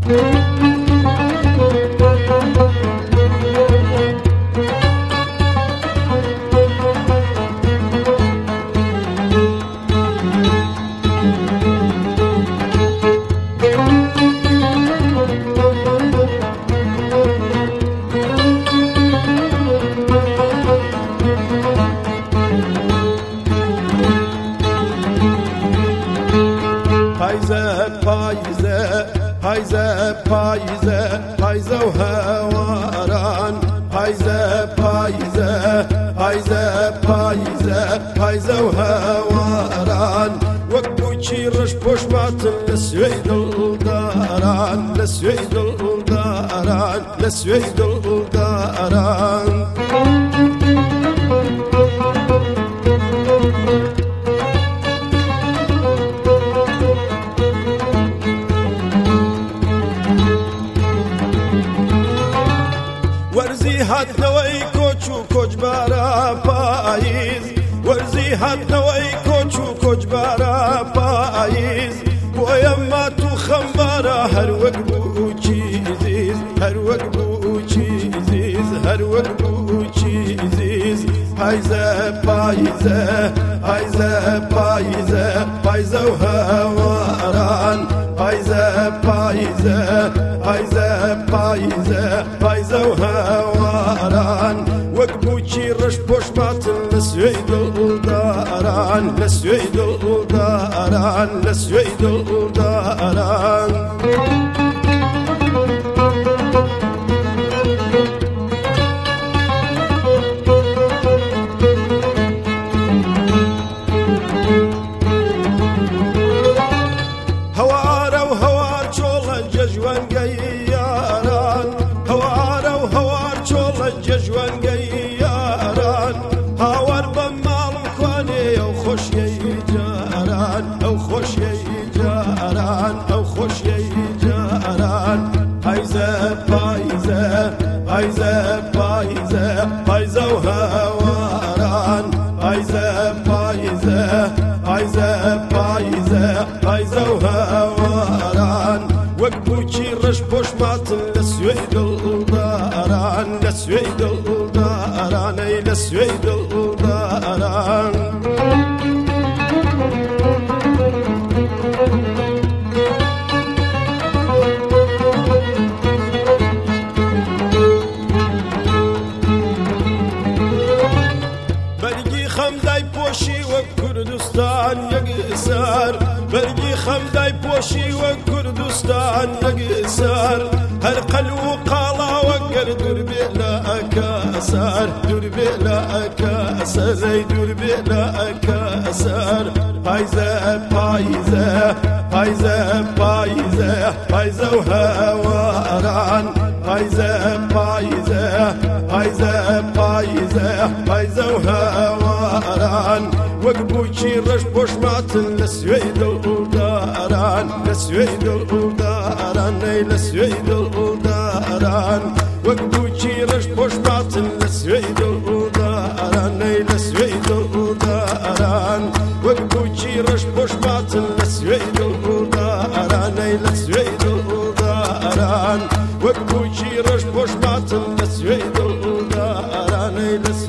پایزه و هواران پایزه و هواران وەک بووکی ڕەش پۆشماتن لە سوێی دڵداران لە سوێی دڵداران لە سوێی دڵداران هاتنەوەی کۆچ و کۆچبارە پاییز وەرزی هاتنەوەی کۆچ و کۆچبارە پاییز بۆیە مات و خەمبارە هەروەک بووکی زیز هەروەک بووکی زیز هەروەک بووکی زیز پایزە پایزە پایزە پایزە پایزە و هەواران پایزە پایزە پایزە پایزە پایزە و هەواران وەک بووکی ڕەش پۆشماتن لە سوێی دڵداران لە سوێی دڵداران لە سوێی دڵداران پایزە پایزە پایزە و هەواران پایزە پایزە پایزە پایزە پایزە و هەواران وەک بووکی ڕەش پۆشماتن لە سوێی دڵداران لە سوێی دڵداران ئەی لە سوێی دڵداران کوردستان یەکسەر بەرگی خەمدای پۆشی وەک کوردستان یەکسەر هەر قەل و قاڵاوە گەر دوور بێ لە ئەکەسەر دوور بێ لە ئەکەسەر ئەی دوور بێ لە ئەکەسەر پایزە پایزە پایزە پایزە پایزە و هەواران پایزە پایزە پایزە پایزە پایزە و هەواران وەک بووکی ڕەش پۆشماتن لە سوێی دڵداران لە سوێی دڵداران ئەی لە سوێی دڵداران وەک بووکی ڕەش پۆشماتن لە سوێی دڵداران ئەی لە سوێی دڵداران وەک بووکی ڕەش پۆشماتن لە سوێی دڵداران ئەی لە سوێی دڵداران وەک بووکی ڕەش پۆشماتن لە سوێی دڵداران ئەی لە